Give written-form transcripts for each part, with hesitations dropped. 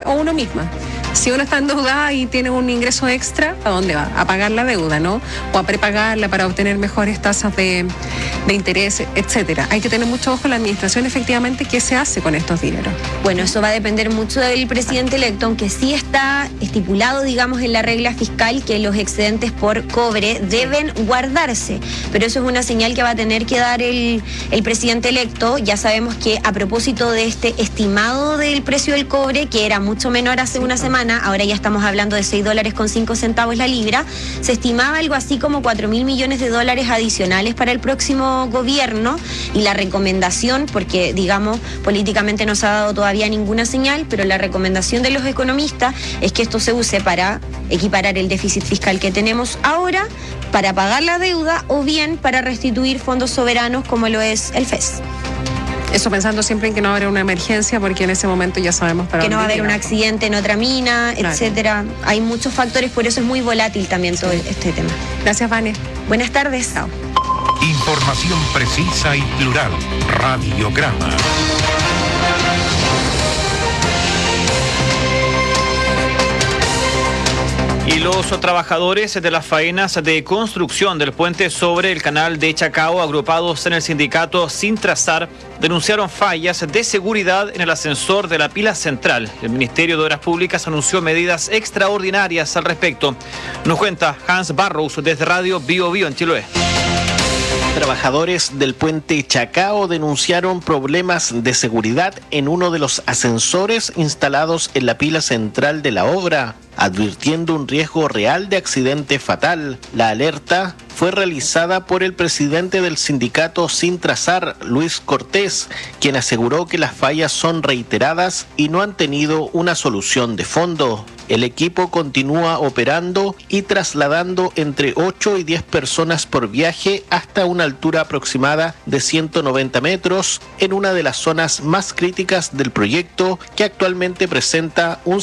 o uno misma. Si uno está endeudada y tiene un ingreso extra, ¿a dónde va? A pagar la deuda, ¿no? O a prepagarla para obtener mejores tasas de interés, etcétera. Hay que tener mucho ojo en la administración, efectivamente, qué se hace con estos dineros. Bueno, eso va a depender mucho del presidente electo, aunque sí está estipulado, digamos, en la regla fiscal que los excedentes por cobre deben guardarse. Pero eso es una señal que va a tener que dar el presidente electo. Ya sabemos que a propósito de este estimado del precio del cobre, que era mucho menor hace una semana, ahora ya estamos hablando de $6.05 la libra, se estimaba algo así como 4.000 millones de dólares adicionales para el próximo gobierno, y la recomendación, porque digamos políticamente no se ha dado todavía ninguna señal, pero la recomendación de los economistas es que esto se use para equiparar el déficit fiscal que tenemos ahora, para pagar la deuda o bien para restituir fondos soberanos como lo es el FES. Eso pensando siempre en que no va a haber una emergencia, porque en ese momento ya sabemos para que no va a dónde haber un accidente en otra mina, claro, etcétera. Hay muchos factores, por eso es muy volátil también todo este tema. Gracias, Vane. Buenas tardes. Chao. Información precisa y plural. Radiograma. Y los trabajadores de las faenas de construcción del puente sobre el canal de Chacao, agrupados en el sindicato Sin Trazar, denunciaron fallas de seguridad en el ascensor de la pila central. El Ministerio de Obras Públicas anunció medidas extraordinarias al respecto. Nos cuenta Hans Barrows desde Radio Bio Bio en Chiloé. Trabajadores del puente Chacao denunciaron problemas de seguridad en uno de los ascensores instalados en la pila central de la obra, advirtiendo un riesgo real de accidente fatal. La alerta fue realizada por el presidente del sindicato Sin Trazar, Luis Cortés, quien aseguró que las fallas son reiteradas y no han tenido una solución de fondo. El equipo continúa operando y trasladando entre 8 y 10 personas por viaje hasta una altura aproximada de 190 metros en una de las zonas más críticas del proyecto, que actualmente presenta un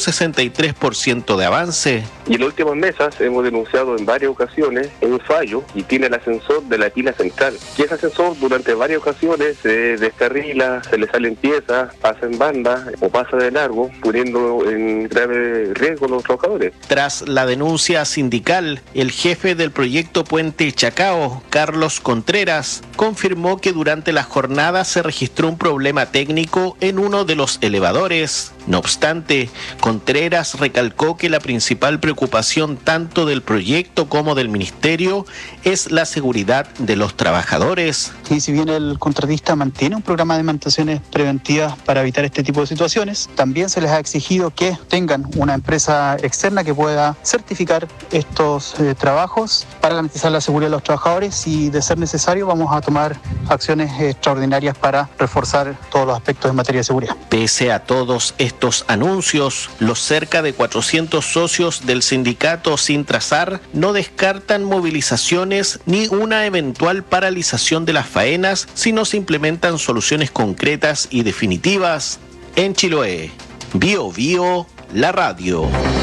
63% de avance. Y en las últimas mesas hemos denunciado en varias ocasiones un fallo y tiene el ascensor de la pila central. Y ese ascensor durante varias ocasiones se descarrila, se le salen piezas, pasa en banda o pasa de largo, poniendo en grave riesgo a los trabajadores. Tras la denuncia sindical, el jefe del proyecto Puente Chacao, Carlos Contreras, confirmó que durante la jornada se registró un problema técnico en uno de los elevadores. No obstante, Contreras recalcó que la principal preocupación tanto del proyecto como del ministerio es la seguridad de los trabajadores. Y si bien el contratista mantiene un programa de mantenciones preventivas para evitar este tipo de situaciones, también se les ha exigido que tengan una empresa externa que pueda certificar estos trabajos para garantizar la seguridad de los trabajadores, y de ser necesario vamos a tomar acciones extraordinarias para reforzar todos los aspectos en materia de seguridad. Pese a todos estos anuncios, los cerca de 400 socios del sindicato Sin Trazar no descartan movilizaciones ni una eventual paralización de las faenas si no se implementan soluciones concretas y definitivas. En Chiloé, Bio Bio, la radio.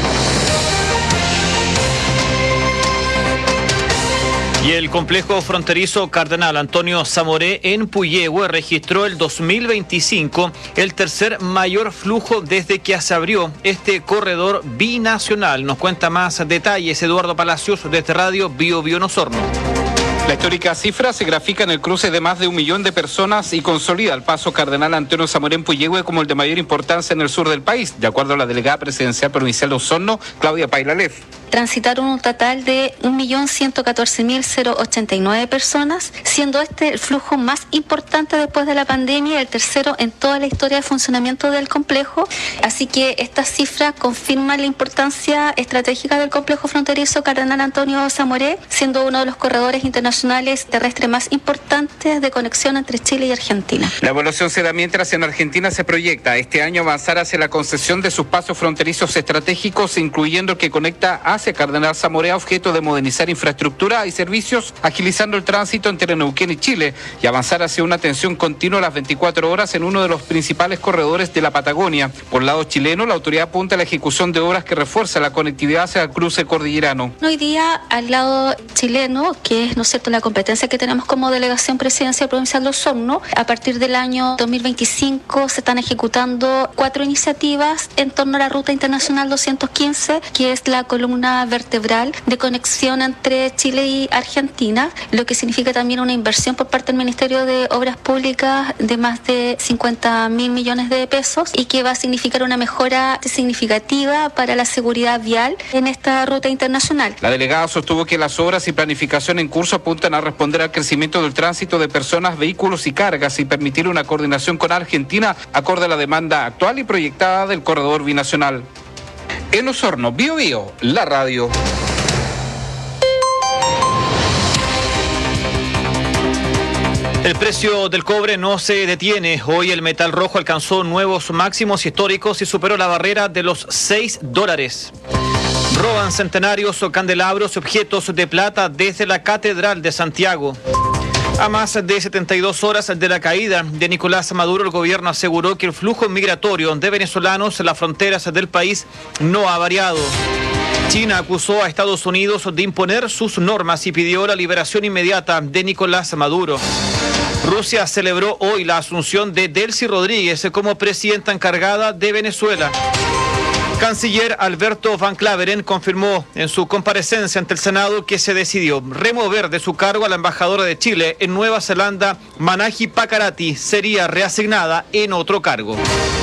Y el complejo fronterizo Cardenal Antonio Zamoré en Puyehue registró el 2025 el tercer mayor flujo desde que se abrió este corredor binacional. Nos cuenta más detalles Eduardo Palacios desde Radio Bio Bio en Osorno. La histórica cifra se grafica en el cruce de más de 1 millón de personas y consolida el paso Cardenal Antonio Zamoré en Puyehue como el de mayor importancia en el sur del país, de acuerdo a la delegada presidencial provincial de Osorno, Claudia Pailalef. Transitaron un total de 1.114.089 personas, siendo este el flujo más importante después de la pandemia y el tercero en toda la historia de funcionamiento del complejo. Así que esta cifra confirma la importancia estratégica del complejo fronterizo Cardenal Antonio Zamoré, siendo uno de los corredores internacionales terrestres más importantes de conexión entre Chile y Argentina. La evaluación se da mientras en Argentina se proyecta este año avanzar hacia la concesión de sus pasos fronterizos estratégicos, incluyendo el que conecta Asia hacia Cardenal Zamora, objeto de modernizar infraestructura y servicios, agilizando el tránsito entre Neuquén y Chile y avanzar hacia una atención continua a las 24 horas en uno de los principales corredores de la Patagonia. Por el lado chileno, la autoridad apunta a la ejecución de obras que refuerzan la conectividad hacia el cruce cordillerano. Hoy día, al lado chileno, que es, ¿no es cierto?, la competencia que tenemos como delegación presidencial provincial de Osorno, a partir del año 2025 se están ejecutando 4 iniciativas en torno a la Ruta Internacional 215, que es la columna vertebral de conexión entre Chile y Argentina, lo que significa también una inversión por parte del Ministerio de Obras Públicas de más de 50.000 millones de pesos y que va a significar una mejora significativa para la seguridad vial en esta ruta internacional. La delegada sostuvo que las obras y planificación en curso apuntan a responder al crecimiento del tránsito de personas, vehículos y cargas y permitir una coordinación con Argentina acorde a la demanda actual y proyectada del corredor binacional. En Osorno, Bio Bio, la radio. El precio del cobre no se detiene. Hoy el metal rojo alcanzó nuevos máximos históricos y superó la barrera de los $6. Roban centenarios o candelabros y objetos de plata desde la Catedral de Santiago. A más de 72 horas de la caída de Nicolás Maduro, el gobierno aseguró que el flujo migratorio de venezolanos en las fronteras del país no ha variado. China acusó a Estados Unidos de imponer sus normas y pidió la liberación inmediata de Nicolás Maduro. Rusia celebró hoy la asunción de Delcy Rodríguez como presidenta encargada de Venezuela. Canciller Alberto Van Claveren confirmó en su comparecencia ante el Senado que se decidió remover de su cargo a la embajadora de Chile en Nueva Zelanda, Manahi Pakarati, sería reasignada en otro cargo.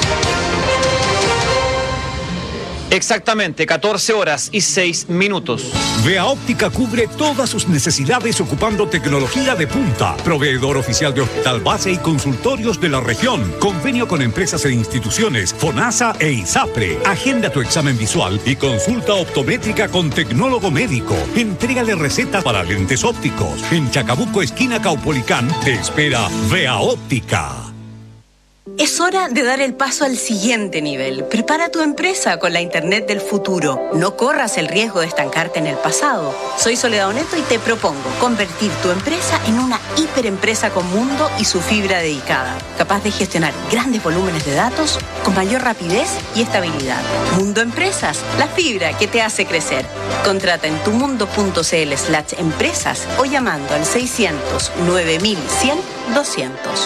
Exactamente 14 horas y 6 minutos. Vea Óptica cubre todas sus necesidades ocupando tecnología de punta. Proveedor oficial de hospital base y consultorios de la región. Convenio con empresas e instituciones, FONASA e ISAPRE. Agenda tu examen visual y consulta optométrica con tecnólogo médico. Entrégale receta para lentes ópticos. En Chacabuco, esquina Caupolicán, te espera Vea Óptica. Es hora de dar el paso al siguiente nivel. Prepara tu empresa con la Internet del futuro. No corras el riesgo de estancarte en el pasado. Soy Soledad Oneto y te propongo convertir tu empresa en una hiperempresa con mundo y su fibra dedicada, capaz de gestionar grandes volúmenes de datos con mayor rapidez y estabilidad. Mundo Empresas, la fibra que te hace crecer. Contrata en tumundo.cl/empresas o llamando al 600 9100 200.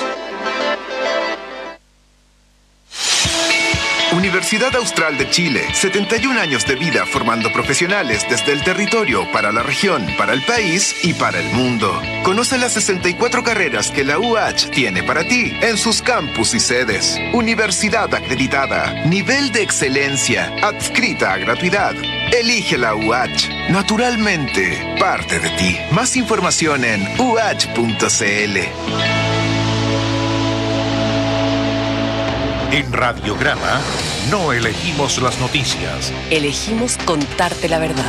Universidad Austral de Chile, 71 años de vida formando profesionales desde el territorio para la región, para el país y para el mundo. Conoce las 64 carreras que la UH tiene para ti en sus campus y sedes. Universidad acreditada, nivel de excelencia, adscrita a gratuidad. Elige la UH, naturalmente parte de ti. Más información en UH.cl. En Radiograma no elegimos las noticias. Elegimos contarte la verdad.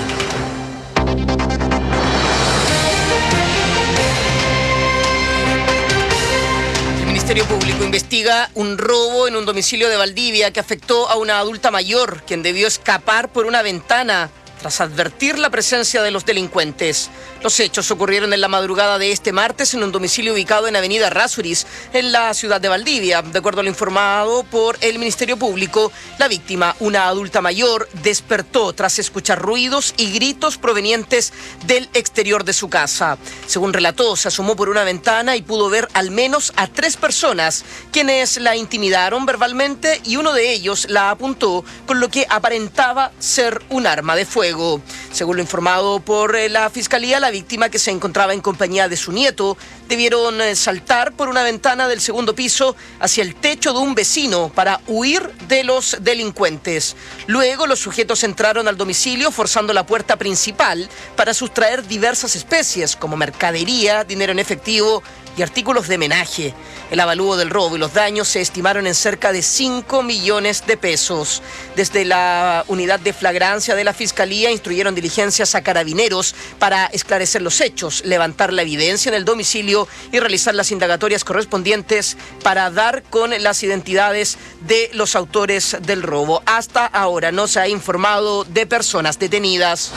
El Ministerio Público investiga un robo en un domicilio de Valdivia que afectó a una adulta mayor, quien debió escapar por una ventana tras advertir la presencia de los delincuentes. Los hechos ocurrieron en la madrugada de este martes en un domicilio ubicado en Avenida Errázuriz, en la ciudad de Valdivia. De acuerdo a lo informado por el Ministerio Público, la víctima, una adulta mayor, despertó tras escuchar ruidos y gritos provenientes del exterior de su casa. Según relató, se asomó por una ventana y pudo ver al menos a 3 personas, quienes la intimidaron verbalmente y uno de ellos la apuntó con lo que aparentaba ser un arma de fuego. Según lo informado por la Fiscalía, la víctima, que se encontraba en compañía de su nieto, debieron saltar por una ventana del segundo piso hacia el techo de un vecino para huir de los delincuentes. Luego, los sujetos entraron al domicilio forzando la puerta principal para sustraer diversas especies como mercadería, dinero en efectivo y artículos de menaje. El avalúo del robo y los daños se estimaron en cerca de 5 millones de pesos. Desde la unidad de flagrancia de la Fiscalía instruyeron diligencias a carabineros para esclarecer los hechos, levantar la evidencia en el domicilio y realizar las indagatorias correspondientes para dar con las identidades de los autores del robo. Hasta ahora no se ha informado de personas detenidas.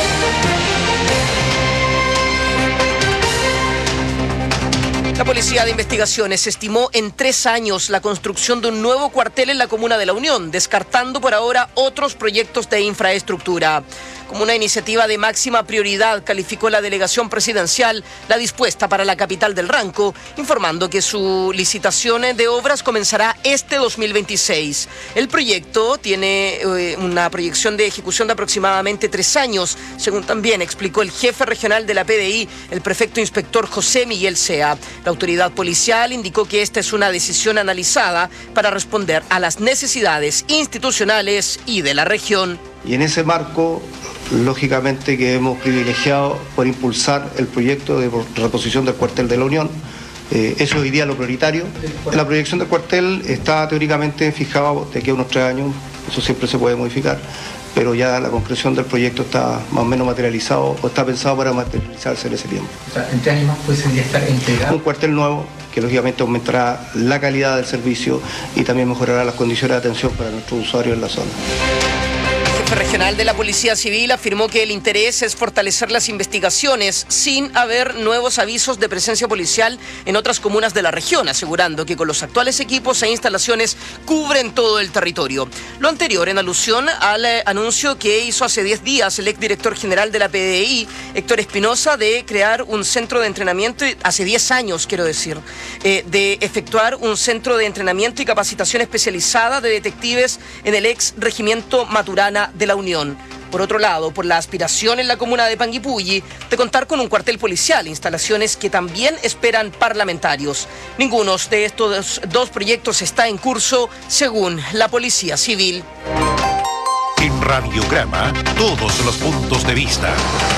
La Policía de Investigaciones estimó en 3 años la construcción de un nuevo cuartel en la comuna de La Unión, descartando por ahora otros proyectos de infraestructura. Como una iniciativa de máxima prioridad, calificó la delegación presidencial la dispuesta para la capital del Ranco, informando que su licitación de obras comenzará este 2026. El proyecto tiene una proyección de ejecución de aproximadamente 3 años, según también explicó el jefe regional de la PDI, el prefecto inspector José Miguel Sea. La autoridad policial indicó que esta es una decisión analizada para responder a las necesidades institucionales y de la región. Y en ese marco, lógicamente que hemos privilegiado por impulsar el proyecto de reposición del cuartel de La Unión. Eso hoy día es lo prioritario. La proyección del cuartel está teóricamente fijado de aquí a unos 3 años, eso siempre se puede modificar, pero ya la concreción del proyecto está más o menos materializado o está pensado para materializarse en ese tiempo. O sea, en 3 años más puede estar entregado. Un cuartel nuevo que lógicamente aumentará la calidad del servicio y también mejorará las condiciones de atención para nuestros usuarios en la zona. El jefe regional de la Policía Civil afirmó que el interés es fortalecer las investigaciones sin haber nuevos avisos de presencia policial en otras comunas de la región, asegurando que con los actuales equipos e instalaciones cubren todo el territorio. Lo anterior en alusión al anuncio que hizo hace 10 días el exdirector general de la PDI, Héctor Espinosa, de crear un centro de entrenamiento, hace 10 años quiero decir, de efectuar un centro de entrenamiento y capacitación especializada de detectives en el ex regimiento Maturana de La Unión. Por otro lado, por la aspiración en la comuna de Panguipulli de contar con un cuartel policial, instalaciones que también esperan parlamentarios. Ninguno de estos 2 proyectos está en curso, según la Policía Civil. En Radiograma, todos los puntos de vista.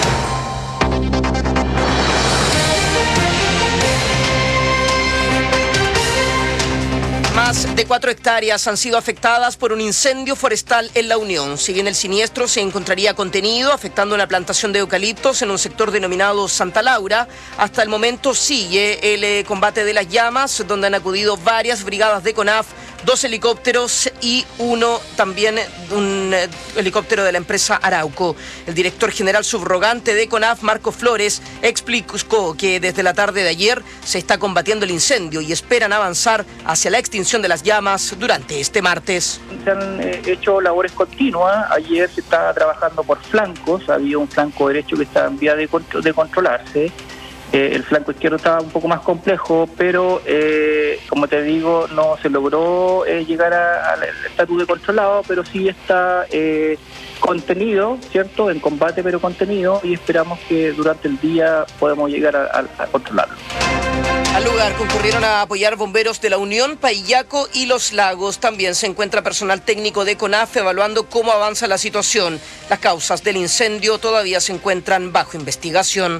Más de 4 hectáreas han sido afectadas por un incendio forestal en La Unión. Si bien el siniestro se encontraría contenido, afectando una plantación de eucaliptos en un sector denominado Santa Laura, hasta el momento sigue el combate de las llamas, donde han acudido varias brigadas de CONAF, 2 helicópteros y un helicóptero de la empresa Arauco. El director general subrogante de CONAF, Marco Flores, explicó que desde la tarde de ayer se está combatiendo el incendio y esperan avanzar hacia la extinción de las llamas durante este martes. Se han hecho labores continuas. Ayer se estaba trabajando por flancos, había un flanco derecho que estaba en vía de controlarse. El flanco izquierdo estaba un poco más complejo, pero como te digo, no se logró llegar al estatus de controlado, pero sí está contenido, ¿cierto? En combate, pero contenido, y esperamos que durante el día podamos llegar a controlarlo. Al lugar concurrieron a apoyar bomberos de La Unión, Paillaco y Los Lagos. También se encuentra personal técnico de CONAF evaluando cómo avanza la situación. Las causas del incendio todavía se encuentran bajo investigación.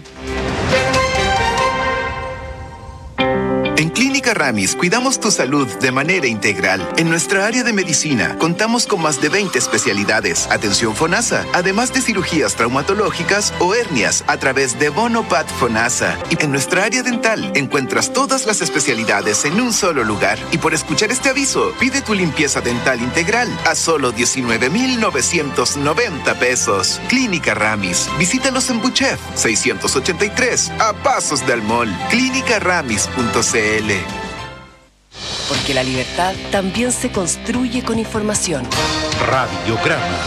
En Clínica Ramis cuidamos tu salud de manera integral. En nuestra área de medicina contamos con más de 20 especialidades, atención FONASA, además de cirugías traumatológicas o hernias a través de Bonopat FONASA. Y en nuestra área dental encuentras todas las especialidades en un solo lugar. Y por escuchar este aviso, pide tu limpieza dental integral a solo 19,990 pesos. Clínica Ramis. Visítalos en Buchef 683, a pasos del mall. Clínicaramis.cl. Porque la libertad también se construye con información. Radiograma.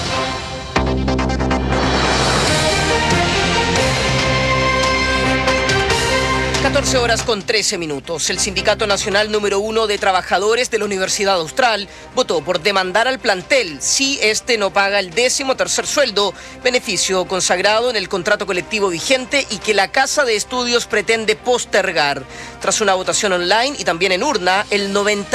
14:13. El Sindicato Nacional número 1 de Trabajadores de la Universidad Austral votó por demandar al plantel si este no paga el 13º sueldo, beneficio consagrado en el contrato colectivo vigente y que la Casa de Estudios pretende postergar. Tras una votación online y también en urna, el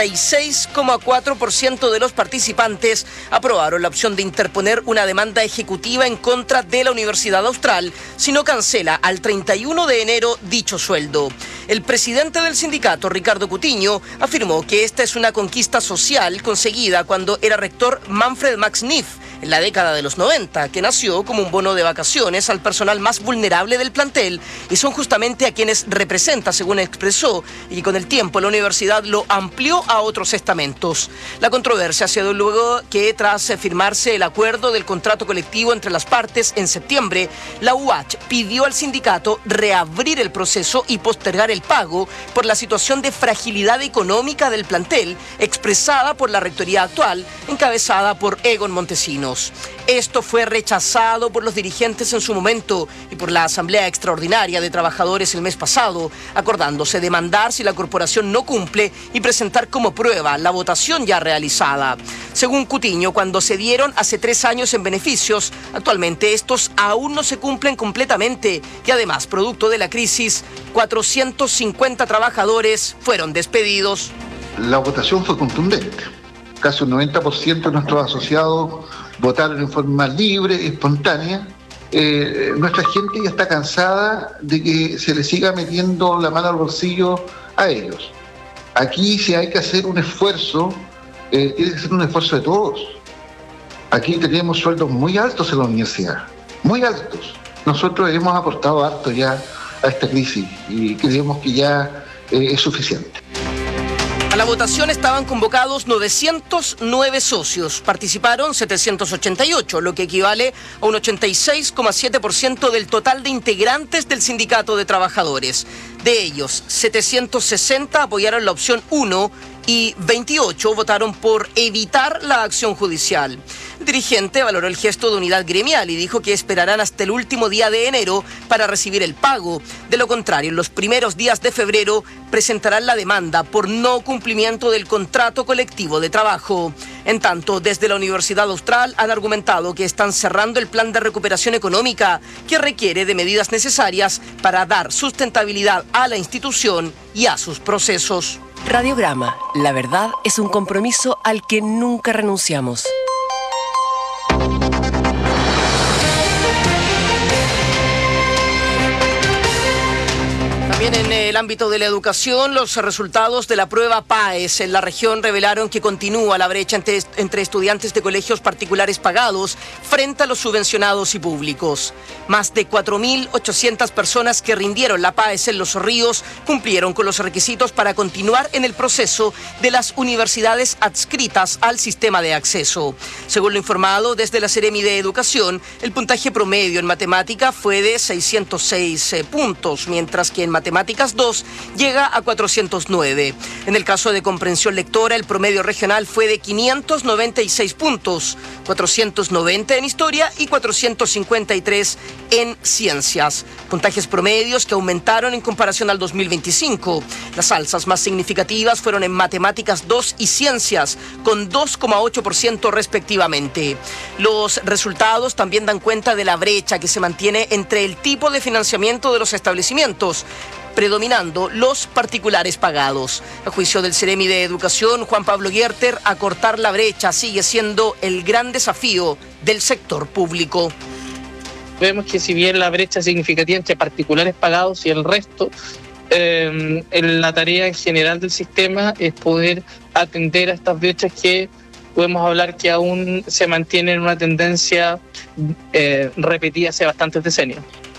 96,4% de los participantes aprobaron la opción de interponer una demanda ejecutiva en contra de la Universidad Austral si no cancela al 31 de enero dicho sueldo. futuro. El presidente del sindicato, Ricardo Cutiño, afirmó que esta es una conquista social conseguida cuando era rector Manfred Max Neff en la década de los 90, que nació como un bono de vacaciones al personal más vulnerable del plantel y son justamente a quienes representa, según expresó, y con el tiempo la universidad lo amplió a otros estamentos. La controversia se dio luego que tras firmarse el acuerdo del contrato colectivo entre las partes en septiembre, la UH pidió al sindicato reabrir el proceso y postergar el pago por la situación de fragilidad económica del plantel expresada por la rectoría actual, encabezada por Egon Montesinos. Esto fue rechazado por los dirigentes en su momento y por la Asamblea Extraordinaria de Trabajadores el mes pasado, acordándose demandar si la corporación no cumple y presentar como prueba la votación ya realizada. Según Cutiño, cuando se dieron hace 3 años en beneficios, actualmente estos aún no se cumplen completamente y además, producto de la crisis, 450 trabajadores fueron despedidos. La votación fue contundente. Casi un 90% de nuestros asociados votaron en forma libre, espontánea. Nuestra gente ya está cansada de que se le siga metiendo la mano al bolsillo a ellos. Aquí si hay que hacer un esfuerzo, tiene que ser un esfuerzo de todos. Aquí tenemos sueldos muy altos en la universidad, muy altos. Nosotros hemos aportado harto ya a esta crisis y creemos que ya es suficiente. A la votación estaban convocados 909 socios, participaron 788, lo que equivale a un 86,7% del total de integrantes del sindicato de trabajadores. De ellos, 760 apoyaron la opción 1 y 28 votaron por evitar la acción judicial. El dirigente valoró el gesto de unidad gremial y dijo que esperarán hasta el último día de enero para recibir el pago. De lo contrario, en los primeros días de febrero presentarán la demanda por no cumplimiento del contrato colectivo de trabajo. En tanto, desde la Universidad Austral han argumentado que están cerrando el plan de recuperación económica que requiere de medidas necesarias para dar sustentabilidad a la institución y a sus procesos. Radiograma, la verdad es un compromiso al que nunca renunciamos. También en el ámbito de la educación, los resultados de la prueba PAES en la región revelaron que continúa la brecha entre estudiantes de colegios particulares pagados frente a los subvencionados y públicos. Más de 4.800 personas que rindieron la PAES en Los Ríos cumplieron con los requisitos para continuar en el proceso de las universidades adscritas al sistema de acceso. Según lo informado desde la Seremi de Educación, el puntaje promedio en matemática fue de 606 puntos, mientras que en Matemáticas 2 llega a 409. En el caso de comprensión lectora, el promedio regional fue de 596 puntos, 490 en historia y 453 en ciencias. Puntajes promedios que aumentaron en comparación al 2025. Las alzas más significativas fueron en Matemáticas 2 y Ciencias, con 2,8% respectivamente. Los resultados también dan cuenta de la brecha que se mantiene entre el tipo de financiamiento de los establecimientos, predominando los particulares pagados. A juicio del Seremi de Educación, Juan Pablo Gierter, acortar la brecha sigue siendo el gran desafío del sector público. Vemos que si bien la brecha es significativa entre particulares pagados y el resto, la tarea en general del sistema es poder atender a estas brechas que podemos hablar que aún se mantienen en una tendencia repetida hace bastantes decenios.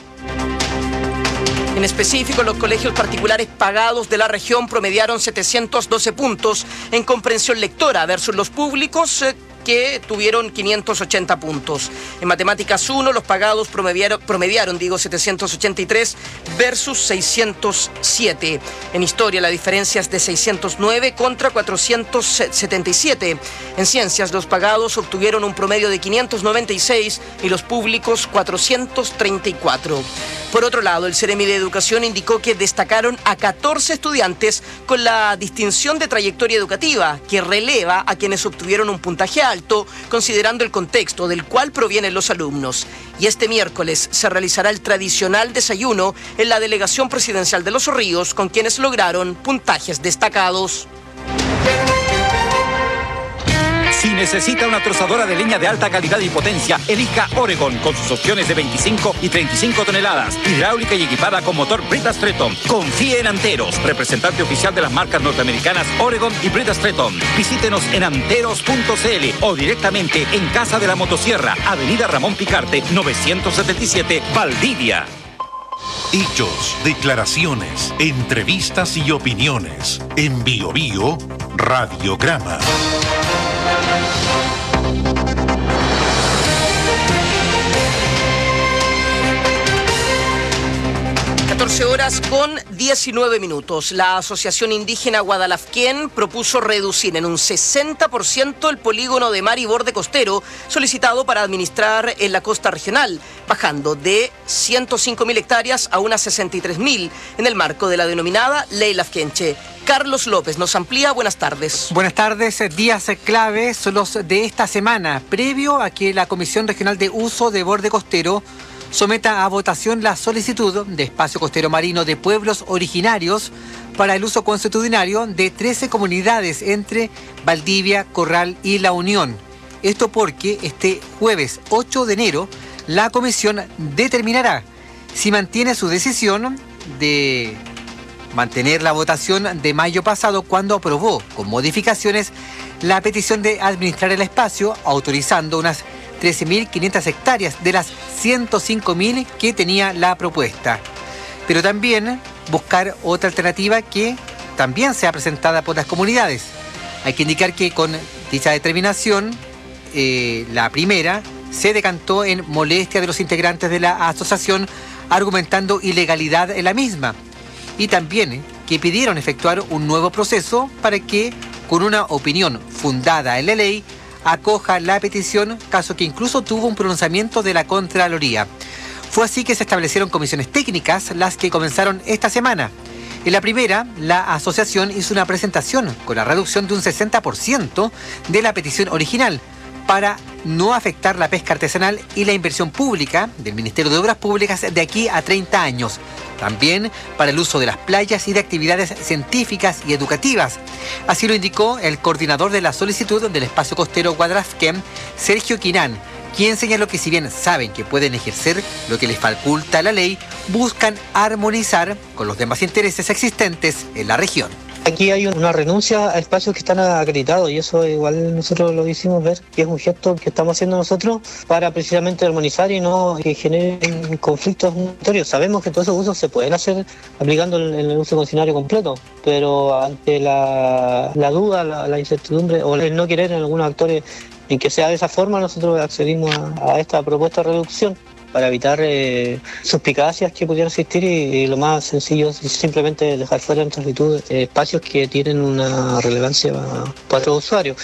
En específico, los colegios particulares pagados de la región promediaron 712 puntos en comprensión lectora versus los públicos que tuvieron 580 puntos. En Matemáticas 1, los pagados promediaron 783 versus 607. En Historia, la diferencia es de 609 contra 477. En Ciencias, los pagados obtuvieron un promedio de 596 y los públicos 434. Por otro lado, el Seremi de Educación indicó que destacaron a 14 estudiantes con la distinción de trayectoria educativa, que releva a quienes obtuvieron un puntaje alto, considerando el contexto del cual provienen los alumnos. Y este miércoles se realizará el tradicional desayuno en la delegación presidencial de Los Ríos con quienes lograron puntajes destacados. Si necesita una trozadora de leña de alta calidad y potencia, elija Oregon con sus opciones de 25 y 35 toneladas, hidráulica y equipada con motor Brita Stretton. Confíe en Anteros, representante oficial de las marcas norteamericanas Oregon y Brita Stretton. Visítenos en anteros.cl o directamente en Casa de la Motosierra, Avenida Ramón Picarte, 977, Valdivia. Hechos, declaraciones, entrevistas y opiniones. En Bio Bio, Radiograma. 14:19. La Asociación Indígena Guadalafquén propuso reducir en un 60% el polígono de mar y borde costero solicitado para administrar en la costa regional, bajando de 105.000 hectáreas a unas 63.000 en el marco de la denominada Ley Lafkenche. Carlos López nos amplía. Buenas tardes. Buenas tardes. Días clave son los de esta semana, previo a que la Comisión Regional de Uso de Borde Costero someta a votación la solicitud de espacio costero marino de pueblos originarios para el uso consuetudinario de 13 comunidades entre Valdivia, Corral y La Unión. Esto porque este jueves 8 de enero la comisión determinará si mantiene su decisión de mantener la votación de mayo pasado, cuando aprobó con modificaciones la petición de administrar el espacio, autorizando unas 13.500 hectáreas de las 105.000 que tenía la propuesta. Pero también buscar otra alternativa que también sea presentada por las comunidades. Hay que indicar que con dicha determinación, la primera se decantó en molestia de los integrantes de la asociación, argumentando ilegalidad en la misma. Y también que pidieron efectuar un nuevo proceso para que, con una opinión fundada en la ley, acoja la petición, caso que incluso tuvo un pronunciamiento de la Contraloría. Fue así que se establecieron comisiones técnicas, las que comenzaron esta semana. En la primera, la asociación hizo una presentación con la reducción de un 60% de la petición original, para no afectar la pesca artesanal y la inversión pública del Ministerio de Obras Públicas de aquí a 30 años. También para el uso de las playas y de actividades científicas y educativas. Así lo indicó el coordinador de la solicitud del espacio costero Guadalafquén, Sergio Quinán, quien señaló que si bien saben que pueden ejercer lo que les faculta la ley, buscan armonizar con los demás intereses existentes en la región. Aquí hay una renuncia a espacios que están acreditados y eso igual nosotros lo hicimos ver, que es un gesto que estamos haciendo nosotros para precisamente armonizar y no que generen conflictos notorios. Sabemos que todos esos usos se pueden hacer aplicando el uso concesionario completo, pero ante la duda, la incertidumbre o el no querer en algunos actores en que sea de esa forma, nosotros accedimos a esta propuesta de reducción para evitar suspicacias que pudieran existir y lo más sencillo es simplemente dejar fuera en transitud espacios que tienen una relevancia para los usuarios.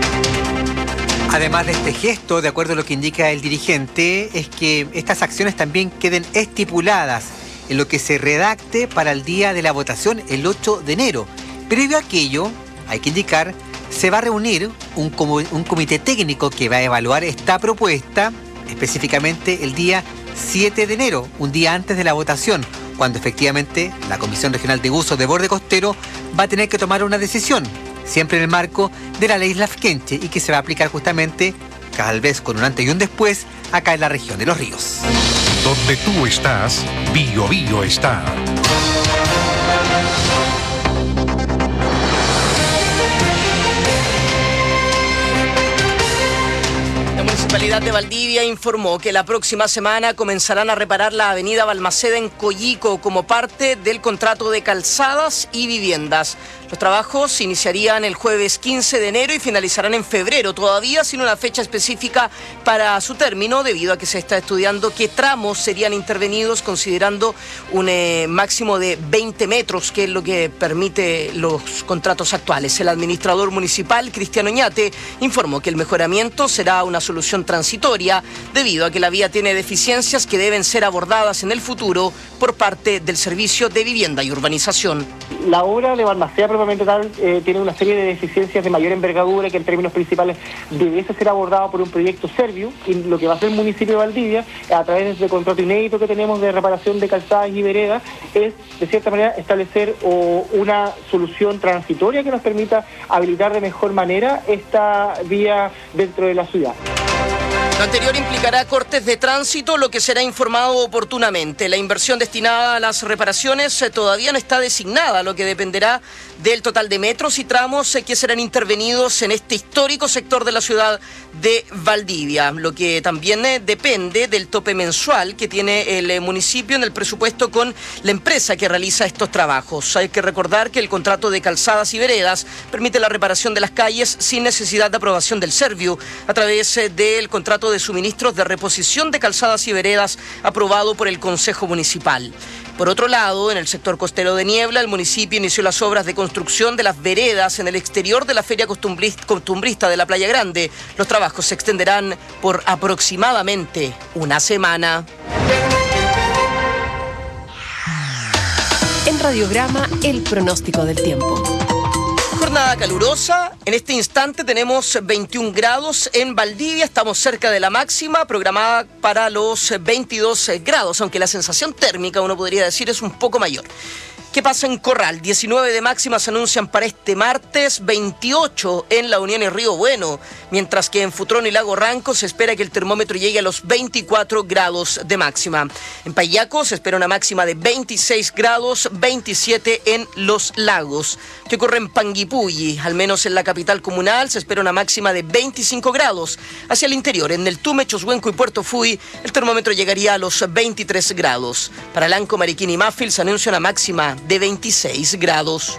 Además de este gesto, de acuerdo a lo que indica el dirigente, es que estas acciones también queden estipuladas en lo que se redacte para el día de la votación el 8 de enero. Previo a aquello, hay que indicar, se va a reunir un comité técnico que va a evaluar esta propuesta, específicamente el día 7 de enero, un día antes de la votación, cuando efectivamente la Comisión Regional de Uso de Borde Costero va a tener que tomar una decisión, siempre en el marco de la Ley Lafkenche, y que se va a aplicar justamente, tal vez con un antes y un después, acá en la región de Los Ríos. Donde tú estás, Bio Bio está. La Municipalidad de Valdivia informó que la próxima semana comenzarán a reparar la avenida Balmaceda en Coyico como parte del contrato de calzadas y viviendas. Los trabajos se iniciarían el jueves 15 de enero y finalizarán en febrero, todavía sin una fecha específica para su término, debido a que se está estudiando qué tramos serían intervenidos, considerando un máximo de 20 metros, que es lo que permite los contratos actuales. El administrador municipal, Cristiano Oñate, informó que el mejoramiento será una solución solución transitoria debido a que la vía tiene deficiencias que deben ser abordadas en el futuro por parte del Servicio de Vivienda y Urbanización. La obra de Balmaceda propiamente tal tiene una serie de deficiencias de mayor envergadura que en términos principales debiese ser abordado por un proyecto Serviu, y lo que va a hacer el municipio de Valdivia a través del contrato inédito que tenemos de reparación de calzadas y veredas es de cierta manera establecer una solución transitoria que nos permita habilitar de mejor manera esta vía dentro de la ciudad. Lo anterior implicará cortes de tránsito, lo que será informado oportunamente. La inversión destinada a las reparaciones todavía no está designada, lo que dependerá del total de metros y tramos que serán intervenidos en este histórico sector de la ciudad de Valdivia, lo que también depende del tope mensual que tiene el municipio en el presupuesto con la empresa que realiza estos trabajos. Hay que recordar que el contrato de calzadas y veredas permite la reparación de las calles sin necesidad de aprobación del Serviu a través del contrato de suministros de reposición de calzadas y veredas aprobado por el Consejo Municipal. Por otro lado, en el sector costero de Niebla, el municipio inició las obras de construcción de las veredas en el exterior de la feria costumbrista de la Playa Grande. Los trabajos se extenderán por aproximadamente una semana. En Radiograma, el pronóstico del tiempo. Jornada calurosa, en este instante tenemos 21 grados en Valdivia, estamos cerca de la máxima programada para los 22 grados, aunque la sensación térmica, uno podría decir, es un poco mayor. ¿Qué pasa en Corral? 19 de máxima se anuncian para este martes, 28 en La Unión y Río Bueno, mientras que en Futrón y Lago Ranco se espera que el termómetro llegue a los 24 grados de máxima. En Payaco se espera una máxima de 26 grados, 27 en Los Lagos. ¿Qué ocurre en Panguipulli? Al menos en la capital comunal se espera una máxima de 25 grados. Hacia el interior, en Neltume, Choshuenco y Puerto Fui, el termómetro llegaría a los 23 grados. Para Lanco, Mariquín y Mafil se anuncia una máxima de 26 grados.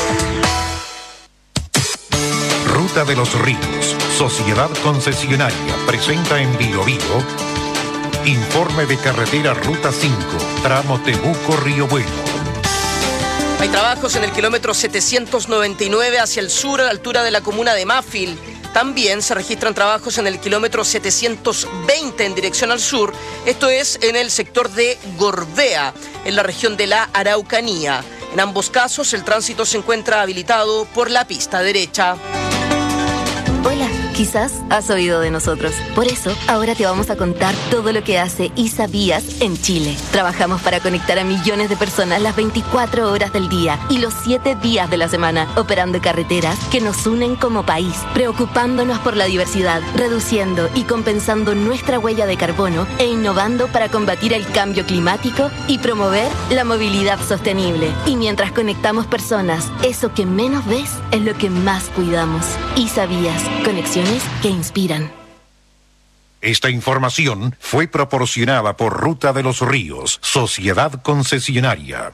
Ruta de los Ríos, Sociedad Concesionaria, presenta en Biobío informe de carretera Ruta 5, tramo Temuco-Río Bueno. Hay trabajos en el kilómetro 799 hacia el sur, a la altura de la comuna de Mafil. También se registran trabajos en el kilómetro 720 en dirección al sur, esto es en el sector de Gorbea, en la región de la Araucanía. En ambos casos el tránsito se encuentra habilitado por la pista derecha. Hola, quizás has oído de nosotros. Por eso, ahora te vamos a contar todo lo que hace ISA Vías en Chile. Trabajamos para conectar a millones de personas las 24 horas del día y los 7 días de la semana, operando carreteras que nos unen como país, preocupándonos por la diversidad, reduciendo y compensando nuestra huella de carbono e innovando para combatir el cambio climático y promover la movilidad sostenible. Y mientras conectamos personas, eso que menos ves es lo que más cuidamos. ISA Vías. Conexiones que inspiran. Esta información fue proporcionada por Ruta de los Ríos, Sociedad Concesionaria.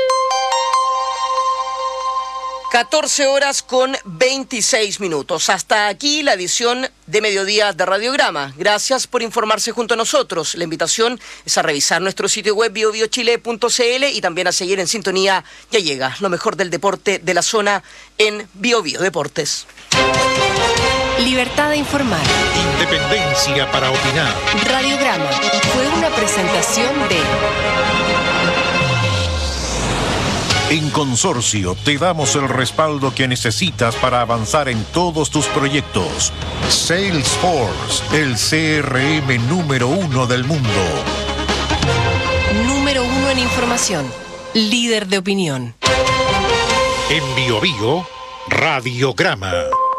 14 horas con 26 minutos. Hasta aquí la edición de mediodía de Radiograma. Gracias por informarse junto a nosotros. La invitación es a revisar nuestro sitio web biobiochile.cl y también a seguir en sintonía. Ya llega lo mejor del deporte de la zona en Biobío Deportes. Libertad de informar. Independencia para opinar. Radiograma fue una presentación de... En Consorcio te damos el respaldo que necesitas para avanzar en todos tus proyectos. Salesforce, el CRM número 1 del mundo. Número 1 en información. Líder de opinión. En Biobío, Radiograma.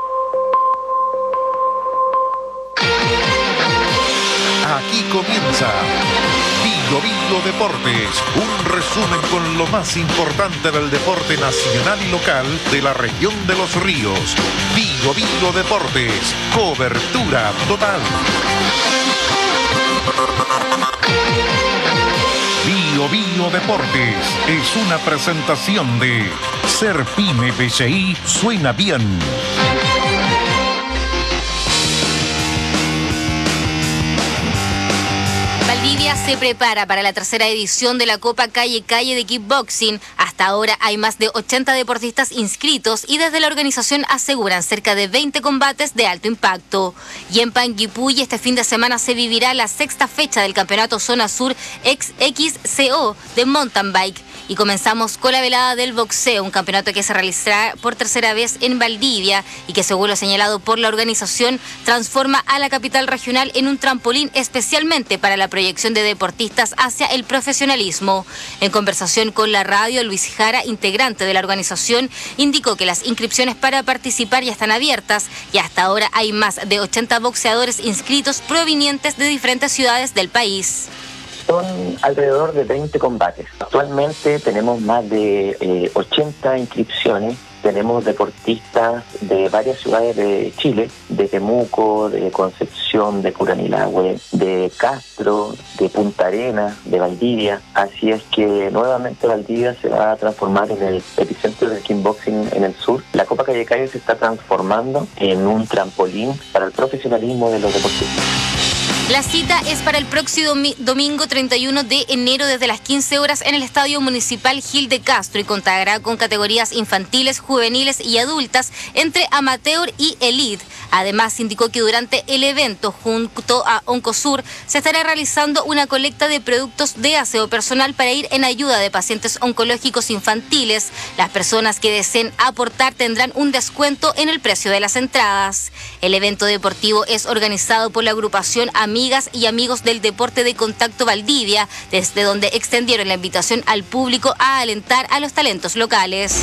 Aquí comienza Biobío Deportes, un resumen con lo más importante del deporte nacional y local de la región de los ríos. Biobío Deportes, cobertura total. Biobío Deportes es una presentación de Ser Pyme BCI suena bien. Valdivia se prepara para la tercera edición de la Copa Calle Calle de Kickboxing. Hasta ahora hay más de 80 deportistas inscritos y desde la organización aseguran cerca de 20 combates de alto impacto. Y en Panguipulli este fin de semana se vivirá la sexta fecha del Campeonato Zona Sur XCO de Mountain Bike. Y comenzamos con la velada del boxeo, un campeonato que se realizará por tercera vez en Valdivia y que, según lo señalado por la organización, transforma a la capital regional en un trampolín especialmente para la proyección de deportistas hacia el profesionalismo. En conversación con la radio, Luis Jara, integrante de la organización, indicó que las inscripciones para participar ya están abiertas y hasta ahora hay más de 80 boxeadores inscritos provenientes de diferentes ciudades del país. Son alrededor de 20 combates. Actualmente tenemos más de 80 inscripciones. Tenemos deportistas de varias ciudades de Chile, de Temuco, de Concepción, de Curanilahue, de Castro, de Punta Arenas, de Valdivia. Así es que nuevamente Valdivia se va a transformar en el epicentro del kickboxing en el sur. La Copa Calle Calle se está transformando en un trampolín para el profesionalismo de los deportistas. La cita es para el próximo domingo 31 de enero desde las 15 horas en el Estadio Municipal Gil de Castro y contará con categorías infantiles, juveniles y adultas entre amateur y elite. Además, indicó que durante el evento, junto a Oncosur, se estará realizando una colecta de productos de aseo personal para ir en ayuda de pacientes oncológicos infantiles. Las personas que deseen aportar tendrán un descuento en el precio de las entradas. El evento deportivo es organizado por la agrupación Amigas y Amigos del Deporte de Contacto Valdivia, desde donde extendieron la invitación al público a alentar a los talentos locales.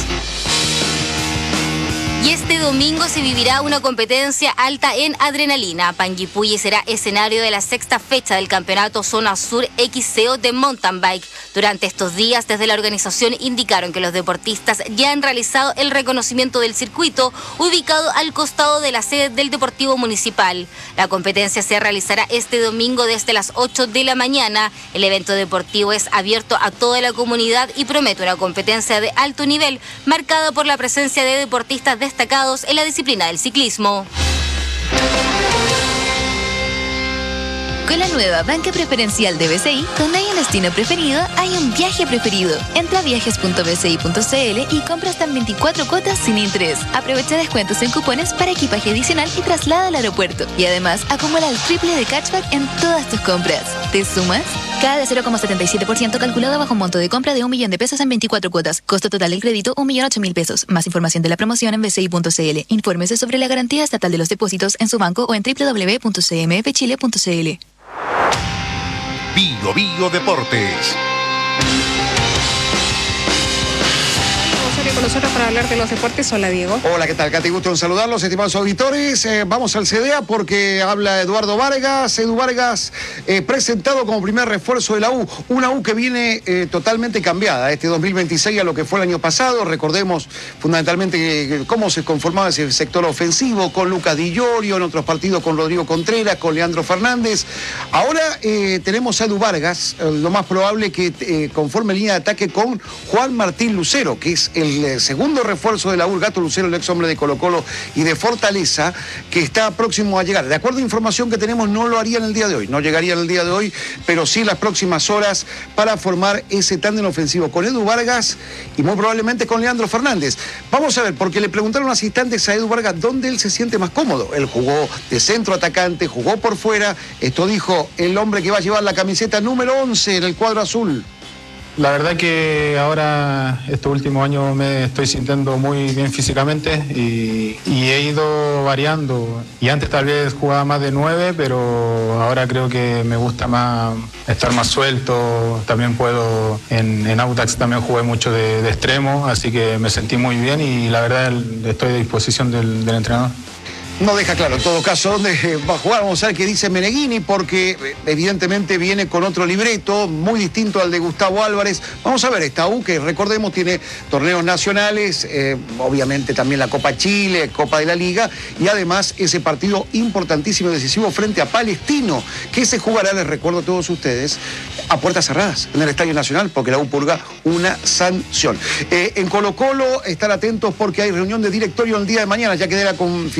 Y este domingo se vivirá una competencia alta en adrenalina. Panguipulli será escenario de la sexta fecha del Campeonato Zona Sur XCO de Mountain Bike. Durante estos días, desde la organización indicaron que los deportistas ya han realizado el reconocimiento del circuito ubicado al costado de la sede del Deportivo Municipal. La competencia se realizará este domingo desde las 8 de la mañana. El evento deportivo es abierto a toda la comunidad y promete una competencia de alto nivel marcada por la presencia de deportistas destacados en la disciplina del ciclismo. Con la nueva banca preferencial de BCI, donde hay un destino preferido, hay un viaje preferido. Entra a viajes.bci.cl y compra hasta en 24 cuotas sin interés. Aprovecha descuentos en cupones para equipaje adicional y traslado al aeropuerto. Y además, acumula el triple de cashback en todas tus compras. ¿Te sumas? Cada de 0,77% calculado bajo un monto de compra de 1 millón de pesos en 24 cuotas. Costo total del crédito, 1.008.000 pesos. Más información de la promoción en bci.cl. Infórmese sobre la garantía estatal de los depósitos en su banco o en www.cmfchile.cl. Bio Bio Deportes. Con nosotros para hablar de los deportes. Hola, Diego. Hola, ¿qué tal, Katy? Gusto en saludarlos, estimados auditores. Vamos al CDA porque habla Eduardo Vargas. Edu Vargas, presentado como primer refuerzo de la U. Una U que viene totalmente cambiada este 2026 a lo que fue el año pasado. Recordemos fundamentalmente cómo se conformaba ese sector ofensivo con Lucas Di Llorio, en otros partidos con Rodrigo Contreras, con Leandro Fernández. Ahora tenemos a Edu Vargas, lo más probable que conforme línea de ataque con Juan Martín Lucero, que es el segundo refuerzo de la U, el Gato Lucero, el ex hombre de Colo-Colo y de Fortaleza, que está próximo a llegar. De acuerdo a información que tenemos, no lo haría en el día de hoy, no llegaría en el día de hoy, pero sí en las próximas horas para formar ese tándem ofensivo con Edu Vargas y muy probablemente con Leandro Fernández. Vamos a ver, porque le preguntaron hace instantes a Edu Vargas dónde él se siente más cómodo. Él jugó de centro atacante, jugó por fuera. Esto dijo el hombre que va a llevar la camiseta número 11 en el cuadro azul. La verdad que ahora, estos últimos años, me estoy sintiendo muy bien físicamente y he ido variando. Y antes tal vez jugaba más de 9, pero ahora creo que me gusta más estar más suelto. También puedo, en Audax también jugué mucho de extremo, así que me sentí muy bien y la verdad estoy a disposición del entrenador. No deja claro, en todo caso, dónde va a jugar. Vamos a ver qué dice Meneghini, porque evidentemente viene con otro libreto, muy distinto al de Gustavo Álvarez. Vamos a ver, esta U, que recordemos tiene torneos nacionales, obviamente también la Copa Chile, Copa de la Liga, y además ese partido importantísimo y decisivo frente a Palestino, que se jugará, les recuerdo a todos ustedes, a puertas cerradas en el Estadio Nacional, porque la U purga una sanción. En Colo-Colo, estar atentos porque hay reunión de directorio el día de mañana, ya quedará confirmada en la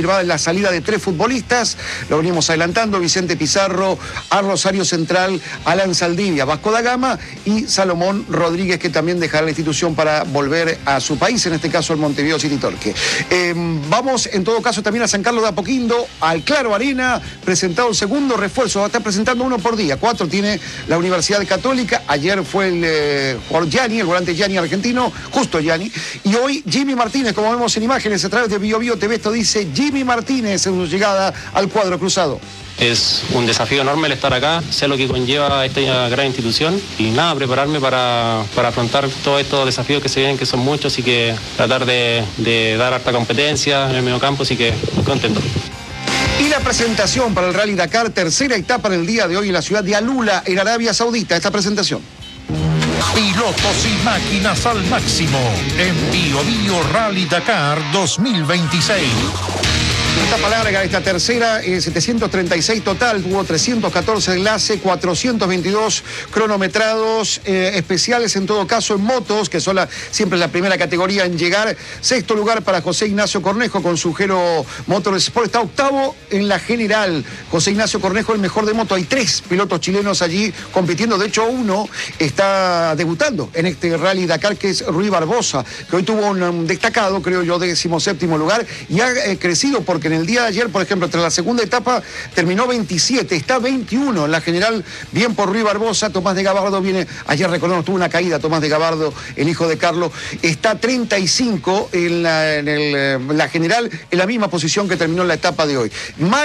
salida de 3 futbolistas, lo venimos adelantando: Vicente Pizarro, a Rosario Central, Alan Saldivia, Vasco da Gama, y Salomón Rodríguez, que también dejará la institución para volver a su país, en este caso el Montevideo City Torque. Vamos en todo caso también a San Carlos de Apoquindo, al Claro Arena, presentado el segundo refuerzo, va a estar presentando uno por día, 4 tiene la Universidad Católica. Ayer fue el jugador Gianni, el volante Gianni argentino, justo Gianni, y hoy Jimmy Martínez, como vemos en imágenes a través de Bio Bio TV, esto dice Jimmy Martínez en su llegada al cuadro cruzado. Es un desafío enorme el estar acá, sé lo que conlleva esta gran institución y nada, prepararme para afrontar todos estos desafíos que se vienen, que son muchos, y que tratar de dar harta competencia en el medio campo, así que muy contento. Y la presentación para el Rally Dakar, tercera etapa en el día de hoy en la ciudad de Alula, en Arabia Saudita, esta presentación. Pilotos y máquinas al máximo en Bio Bio Rally Dakar 2026. Etapa larga, esta tercera, 736 total, tuvo 314 de enlace, 422 cronometrados, especiales en todo caso en motos, que son siempre la primera categoría en llegar. Sexto lugar para José Ignacio Cornejo con su Gero Motorsport. Está octavo en la general. José Ignacio Cornejo, el mejor de moto. Hay 3 pilotos chilenos allí compitiendo. De hecho, uno está debutando en este Rally Dakar, que es Rui Barbosa, que hoy tuvo un destacado, creo yo, 17º lugar, y ha crecido porque en el día de ayer, por ejemplo, tras la segunda etapa, terminó 27, está 21 en la general, bien por Rui Barbosa. Tomás de Gabardo viene, ayer recordamos, tuvo una caída, Tomás de Gabardo, el hijo de Carlos, está 35 en la general, en la misma posición que terminó la etapa de hoy.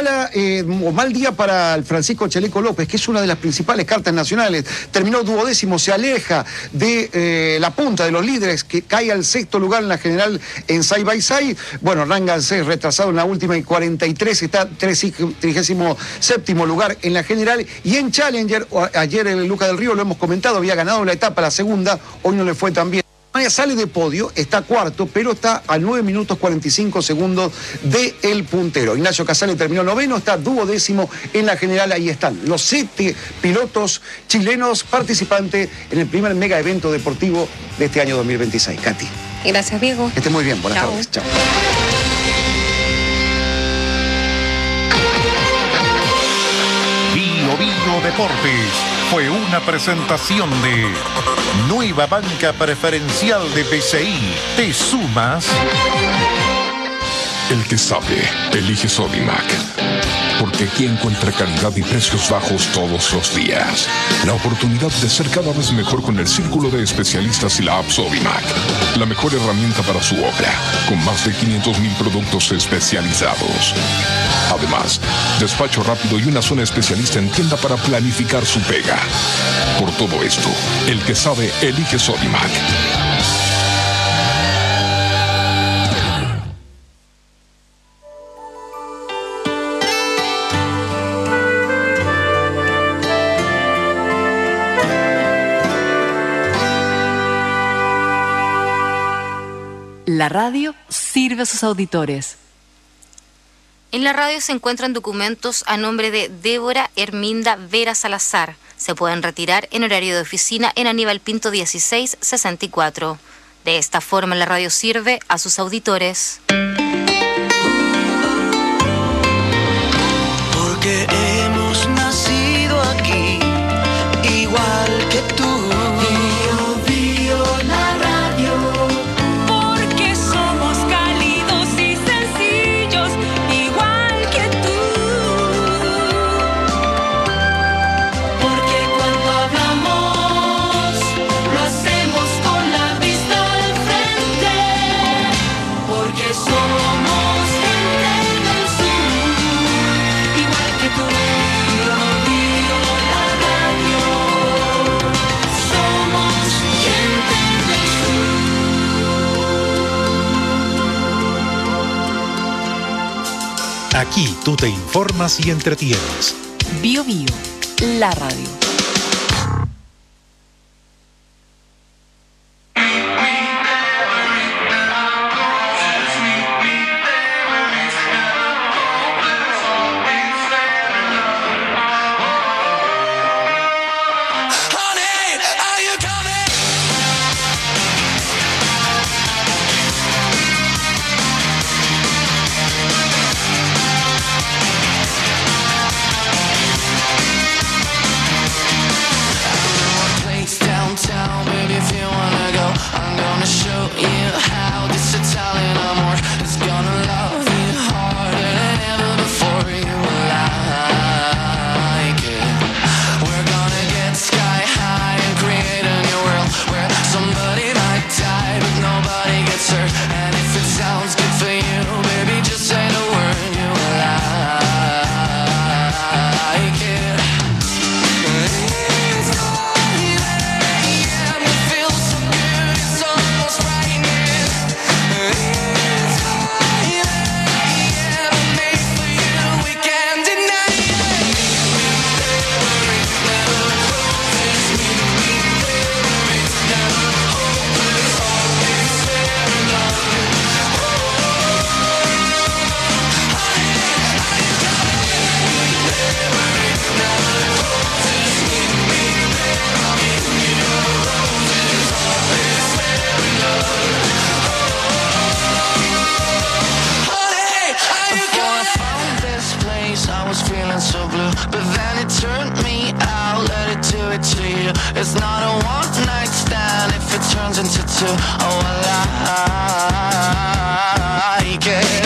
Mal día para el Francisco Chaleco López, que es una de las principales cartas nacionales, terminó 12º, se aleja de la punta de los líderes, que cae al 6º lugar en la general en Side by Side. Bueno, Rangancés retrasado en la última y 43, está 37º lugar en la general. Y en Challenger, ayer el Luca del Río, lo hemos comentado, había ganado la etapa, la segunda, hoy no le fue tan bien. Sale de podio, está cuarto, pero está a 9 minutos 45 segundos del puntero. Ignacio Casale terminó noveno, está 12º en la general. Ahí están los 7 pilotos chilenos participantes en el primer mega evento deportivo de este año 2026. Katy. Gracias, Diego. Que esté muy bien, buenas tardes. Chao. Bio Bio Deportes fue una presentación de Nueva Banca Preferencial de BCI. ¿Te sumas? El que sabe, elige Sodimac. Porque aquí encuentra calidad y precios bajos todos los días. La oportunidad de ser cada vez mejor con el círculo de especialistas y la app Sodimac. La mejor herramienta para su obra, con más de 500,000 productos especializados. Además, despacho rápido y una zona especialista en tienda para planificar su pega. Por todo esto, el que sabe, elige Sodimac. La radio sirve a sus auditores. En la radio se encuentran documentos a nombre de Débora Herminda Vera Salazar. Se pueden retirar en horario de oficina en Aníbal Pinto 1664. De esta forma, la radio sirve a sus auditores. Porque hemos nacido aquí, igual que tú. Aquí tú te informas y entretienes. Bio Bio, la radio. to you. It's not a one night stand if it turns into two. Oh, I like it.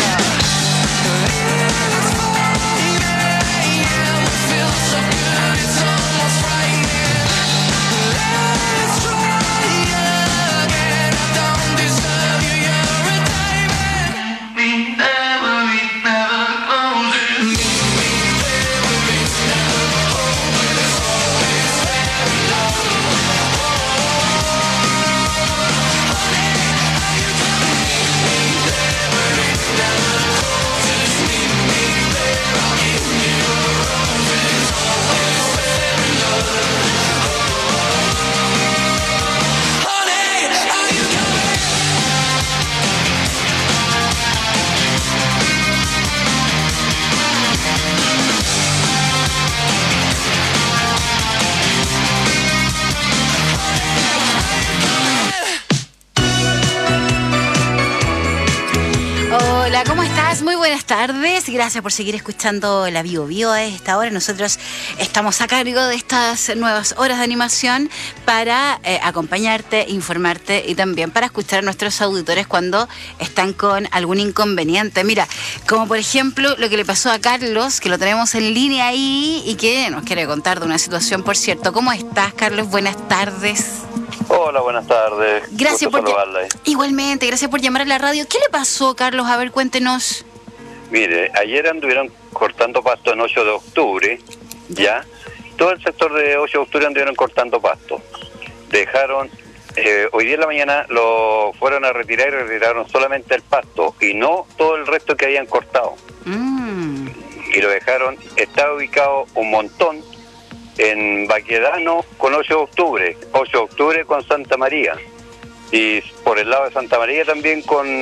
Hola, ¿cómo estás? Muy buenas tardes. Gracias por seguir escuchando la Bio Bio a esta hora. Nosotros estamos a cargo de estas nuevas horas de animación para acompañarte, informarte y también para escuchar a nuestros auditores cuando están con algún inconveniente. Mira, como por ejemplo lo que le pasó a Carlos, que lo tenemos en línea ahí y que nos quiere contar de una situación, por cierto. ¿Cómo estás, Carlos? Buenas tardes. Hola, buenas tardes. Gracias por igualmente, gracias por llamar a la radio. ¿Qué le pasó, Carlos? A ver, cuéntenos. Mire, ayer anduvieron cortando pasto en 8 de octubre, ¿ya? Todo el sector de 8 de octubre anduvieron cortando pasto. Dejaron, hoy día en la mañana lo fueron a retirar y retiraron solamente el pasto y no todo el resto que habían cortado. Y lo dejaron, está ubicado un montón en Baquedano con 8 de octubre, 8 de octubre con Santa María, y por el lado de Santa María también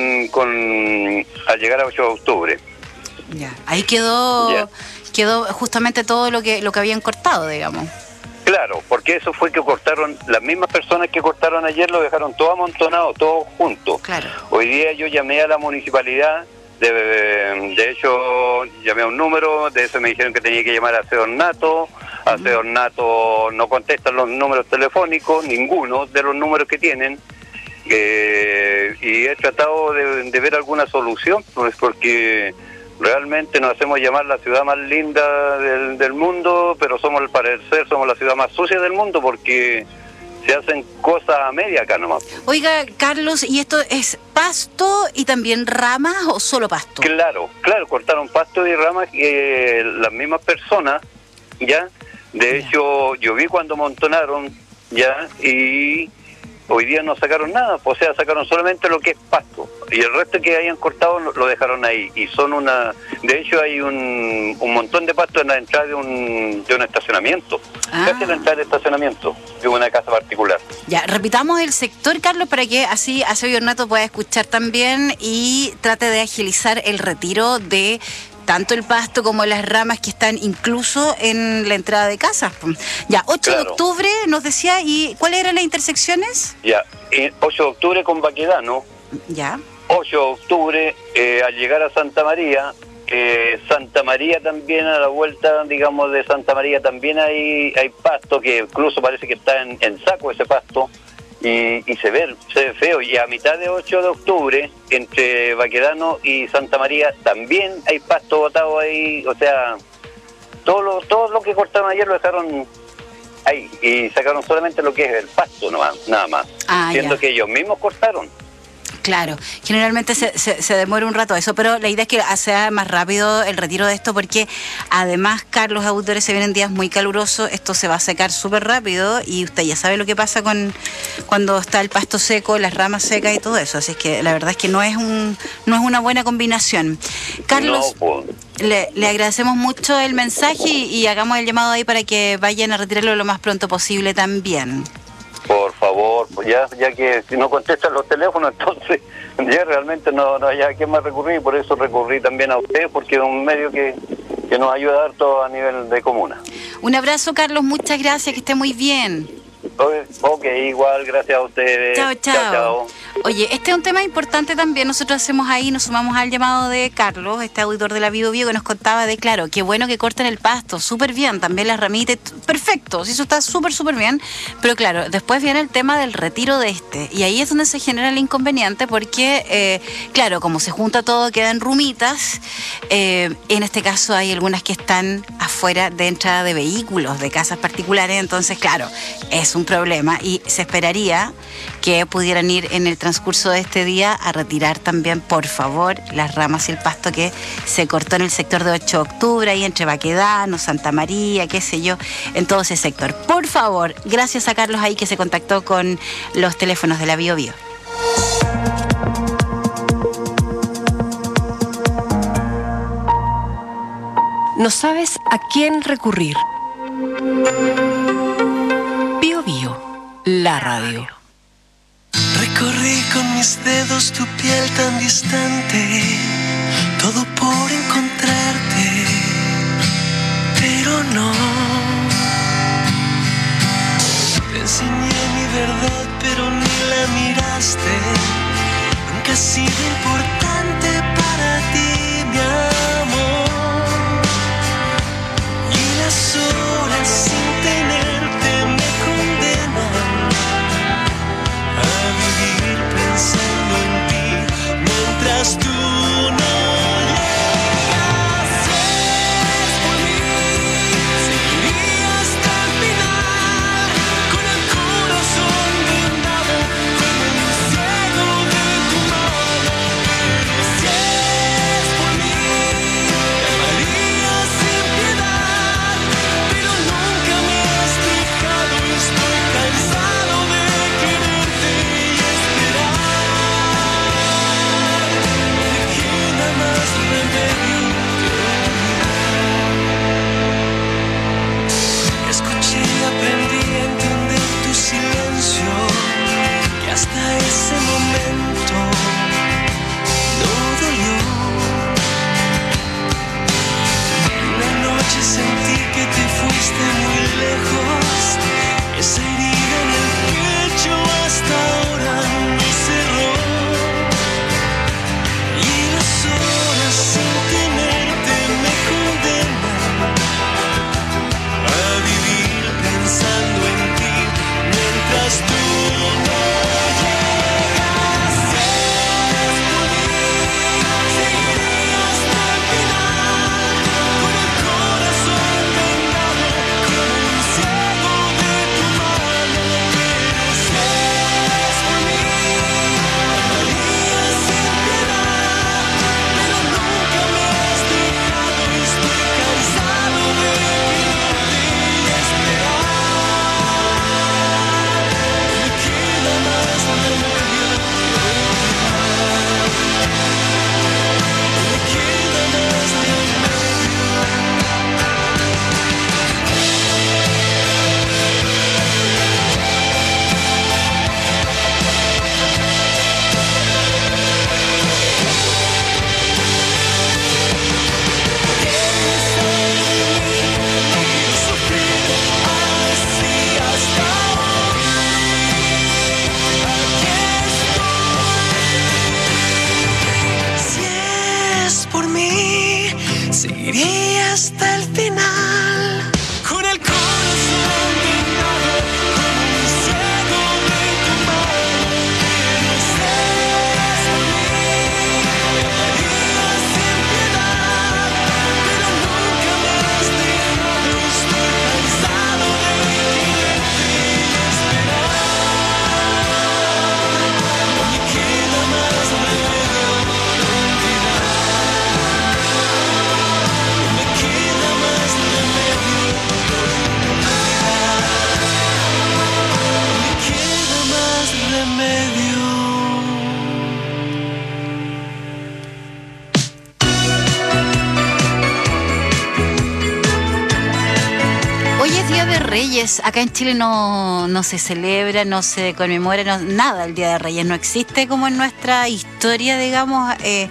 al llegar a 8 de octubre. Ya, ahí quedó justamente todo lo que habían cortado, digamos. Claro, porque eso fue que cortaron, las mismas personas que cortaron ayer lo dejaron todo amontonado, todo junto. Claro. Hoy día yo llamé a la municipalidad, de hecho llamé a un número, de eso me dijeron que tenía que llamar a Ornato. Ornato no contestan los números telefónicos, ninguno de los números que tienen, y he tratado de ver alguna solución, pues, porque realmente nos hacemos llamar la ciudad más linda del mundo, pero somos la ciudad más sucia del mundo porque se hacen cosas a media acá nomás. Oiga, Carlos, ¿y esto es pasto y también ramas o solo pasto? Claro, cortaron pasto y ramas las mismas personas, ¿ya? De hecho, yo vi cuando amontonaron, ¿ya? Y hoy día no sacaron nada, o sea, sacaron solamente lo que es pasto. Y el resto que habían cortado lo dejaron ahí. Y son de hecho hay un montón de pasto en la entrada de un estacionamiento. Casi en la entrada del estacionamiento de una casa particular. Ya, repitamos el sector, Carlos, para que así Acevedo Ornato pueda escuchar también y trate de agilizar el retiro de tanto el pasto como las ramas que están incluso en la entrada de casas. Ya, 8 de octubre nos decía, ¿y cuáles eran las intersecciones? Ya, 8 de octubre con Baquedano. Ya. 8 de octubre al llegar a Santa María. Santa María también, a la vuelta, digamos, de Santa María también hay pasto que incluso parece que está en saco ese pasto. Y se ve feo. Y a mitad de 8 de octubre, entre Baquedano y Santa María, también hay pasto botado ahí. O sea, todo lo que cortaron ayer lo dejaron ahí. Y sacaron solamente lo que es el pasto, nada más. Siendo que ellos mismos cortaron. Claro, generalmente se demora un rato eso, pero la idea es que sea más rápido el retiro de esto porque además, Carlos, auditores, se vienen días muy calurosos, esto se va a secar súper rápido y usted ya sabe lo que pasa cuando está el pasto seco, las ramas secas y todo eso, así es que la verdad es que no es una buena combinación. Carlos, le agradecemos mucho el mensaje y hagamos el llamado ahí para que vayan a retirarlo lo más pronto posible también. Por favor, pues ya que si no contestan los teléfonos, entonces ya realmente no hay a quién más recurrir, y por eso recurrí también a usted, porque es un medio que nos ayuda a dar todo a nivel de comuna. Un abrazo, Carlos, muchas gracias, que esté muy bien. Ok, igual, gracias a ustedes. Chao. Oye, este es un tema importante también. Nosotros hacemos ahí, nos sumamos al llamado de Carlos, este auditor de la Bio Bio, que nos contaba de, claro, qué bueno que corten el pasto, súper bien, también las ramitas, perfecto, eso está súper bien, pero claro, después viene el tema del retiro de y ahí es donde se genera el inconveniente porque, claro, como se junta todo, quedan rumitas, en este caso hay algunas que están afuera de entrada de vehículos, de casas particulares, entonces, claro, es un problema y se esperaría que pudieran ir en el transcurso de este día a retirar también, por favor, las ramas y el pasto que se cortó en el sector de 8 de octubre, ahí entre Baquedano, Santa María, qué sé yo, en todo ese sector. Por favor, gracias a Carlos ahí que se contactó con los teléfonos de la Bio Bio. No sabes a quién recurrir. Bio Bio, la radio. Recorrí con mis dedos tu piel tan distante, todo por encontrarte, pero no. Te enseñé mi verdad, pero ni la miraste. Nunca ha sido importante para ti, mi amor. Y las horas sin tenerte me condenan a vivir pensando en ti mientras tú no llegas. Es por mí, seguiría hasta el final, con el corazón vendado como un ciego de tu mano. Pero si es por mí, te amaría sin piedad, pero nunca me has dejado. Estoy cansado de quererte y esperar. No me queda más remedio que olvidar. Escuché y aprendí a entender tu silencio, que hasta ese momento no dolió. Una noche sentí que te fuiste muy lejos, esa herida en el pecho hasta ahora no cerró. Y las horas sin tenerte me condenan a vivir pensando en ti mientras tú no llegas. Es por mí, seguiré hasta el final, con el corazón vendado como un ciego de tu mano. Pero si es por mí, amaría sin piedad, pero nunca me has dejado. Estoy cansado de quererte y esperar. No me queda más remedio que olvidar. No me queda más remedio. No quiero sufrir así hasta hoy. Aquí estoy. Si es por mí, seguiré hasta el final, con el corazón vendado como un ciego de tu mano. Pero si es por mí, me amaría sin piedad, pero nunca me has dejado. Estoy cansado de quererte y esperar. No me queda más remedio que olvidar. No me queda más remedio que olvidar. No me queda más remedio. Hoy es Día de Reyes. Acá en Chile no se celebra, no se conmemora, nada el Día de Reyes. No existe como en nuestra historia, digamos,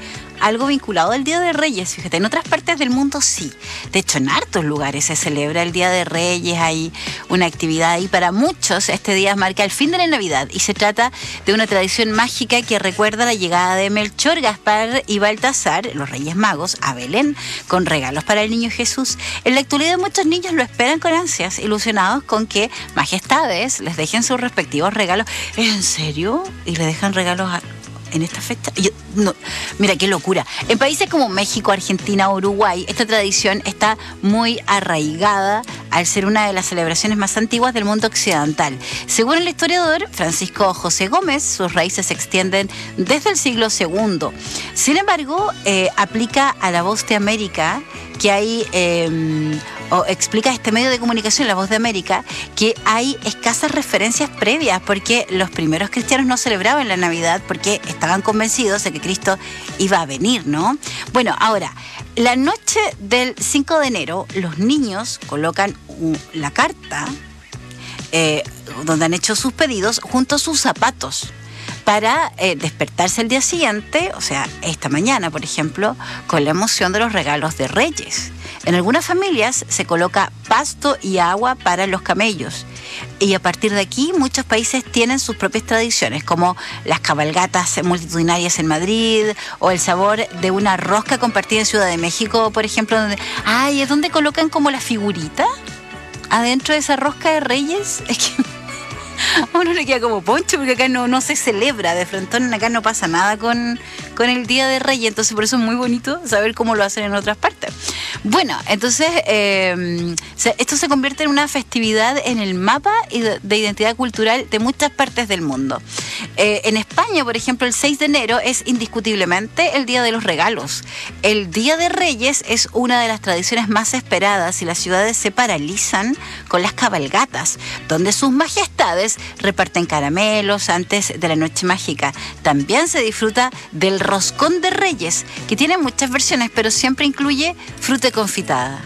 algo vinculado al Día de Reyes. Fíjate, en otras partes del mundo sí. De hecho, en hartos lugares se celebra el Día de Reyes, hay una actividad ahí. Para muchos, este día marca el fin de la Navidad y se trata de una tradición mágica que recuerda la llegada de Melchor, Gaspar y Baltasar, los Reyes Magos, a Belén, con regalos para el niño Jesús. En la actualidad, muchos niños lo esperan con ansias, ilusionados con que majestades les dejen sus respectivos regalos. ¿En serio? ¿Y le dejan regalos en esta fecha? No, mira, qué locura. En países como México, Argentina, Uruguay, esta tradición está muy arraigada al ser una de las celebraciones más antiguas del mundo occidental. Según el historiador Francisco José Gómez, sus raíces se extienden desde el siglo II. Sin embargo, aplica a La Voz de América que hay... o explica este medio de comunicación, La Voz de América, que hay escasas referencias previas porque los primeros cristianos no celebraban la Navidad porque estaban convencidos de que Cristo iba a venir, ¿no? Bueno, ahora, la noche del 5 de enero, los niños colocan la carta donde han hecho sus pedidos junto a sus zapatos para despertarse el día siguiente, o sea, esta mañana, por ejemplo, con la emoción de los regalos de Reyes. En algunas familias se coloca pasto y agua para los camellos. Y a partir de aquí, muchos países tienen sus propias tradiciones, como las cabalgatas multitudinarias en Madrid, o el sabor de una rosca compartida en Ciudad de México, por ejemplo, donde, es donde colocan como la figurita adentro de esa rosca de Reyes. Es que a uno le queda como poncho, porque acá no se celebra de frontón, acá no pasa nada con el Día de Reyes, entonces por eso es muy bonito saber cómo lo hacen en otras partes. Bueno, entonces esto se convierte en una festividad en el mapa de identidad cultural de muchas partes del mundo. En España, por ejemplo, el 6 de enero es indiscutiblemente el Día de los Regalos. El Día de Reyes es una de las tradiciones más esperadas y las ciudades se paralizan con las cabalgatas, donde sus majestades reparten caramelos antes de la noche mágica. También se disfruta del roscón de Reyes, que tiene muchas versiones, pero siempre incluye fruta confitada.